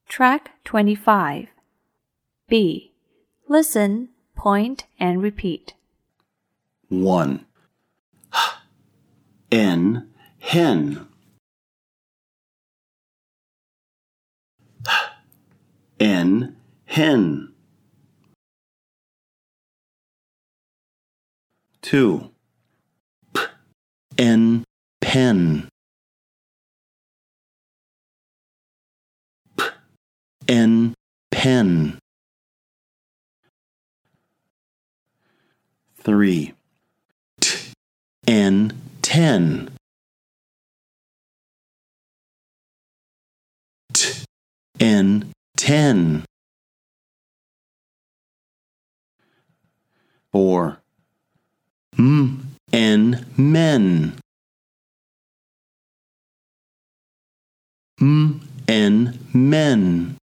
Track 25. B. Listen, point, and repeat. 1. N, hen. N, hen. 2. N, pen. N, pen. 3. N, ten. N, ten. 4. N, men. N, men.